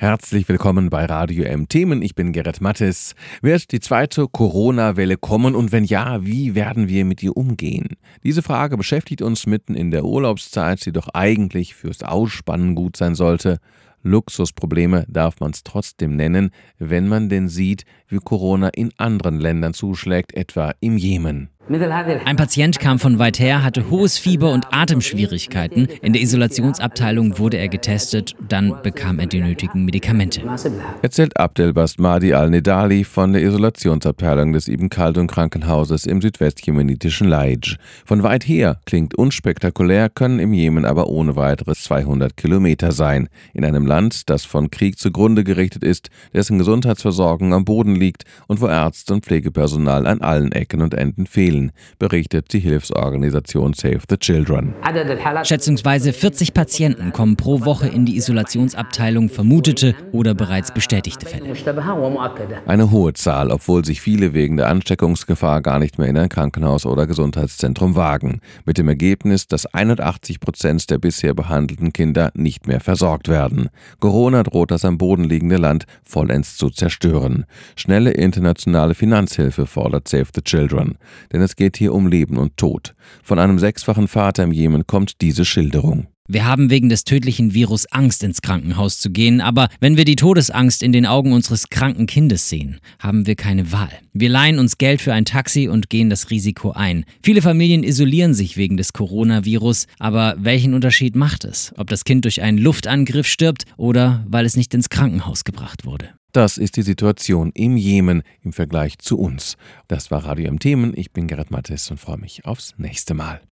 Herzlich willkommen bei Radio M Themen. Ich bin Gerrit Mattes. Wird die zweite Corona-Welle kommen und wenn ja, wie werden wir mit ihr umgehen? Diese Frage beschäftigt uns mitten in der Urlaubszeit, die doch eigentlich fürs Ausspannen gut sein sollte. Luxusprobleme darf man es trotzdem nennen, wenn man denn sieht, wie Corona in anderen Ländern zuschlägt, etwa im Jemen. Ein Patient kam von weit her, hatte hohes Fieber und Atemschwierigkeiten. In der Isolationsabteilung wurde er getestet, dann bekam er die nötigen Medikamente. Erzählt Abdel Basmadi Al-Nedali von der Isolationsabteilung des Ibn Khaldun Krankenhauses im südwestjemenitischen Laij. Von weit her klingt unspektakulär, können im Jemen aber ohne weiteres 200 Kilometer sein. In einem Land, das von Krieg zugrunde gerichtet ist, dessen Gesundheitsversorgung am Boden liegt und wo Ärzte und Pflegepersonal an allen Ecken und Enden fehlen, berichtet die Hilfsorganisation Save the Children. Schätzungsweise 40 Patienten kommen pro Woche in die Isolationsabteilung, vermutete oder bereits bestätigte Fälle. Eine hohe Zahl, obwohl sich viele wegen der Ansteckungsgefahr gar nicht mehr in ein Krankenhaus oder Gesundheitszentrum wagen. Mit dem Ergebnis, dass 81% der bisher behandelten Kinder nicht mehr versorgt werden. Corona droht das am Boden liegende Land vollends zu zerstören. Schnelle internationale Finanzhilfe fordert Save the Children. Denn es geht hier um Leben und Tod. Von einem 6-fachen Vater im Jemen kommt diese Schilderung. Wir haben wegen des tödlichen Virus Angst, ins Krankenhaus zu gehen, aber wenn wir die Todesangst in den Augen unseres kranken Kindes sehen, haben wir keine Wahl. Wir leihen uns Geld für ein Taxi und gehen das Risiko ein. Viele Familien isolieren sich wegen des Coronavirus, aber welchen Unterschied macht es, ob das Kind durch einen Luftangriff stirbt oder weil es nicht ins Krankenhaus gebracht wurde? Das ist die Situation im Jemen im Vergleich zu uns. Das war Radio M Themen. Ich bin Gerrit Mattes und freue mich aufs nächste Mal.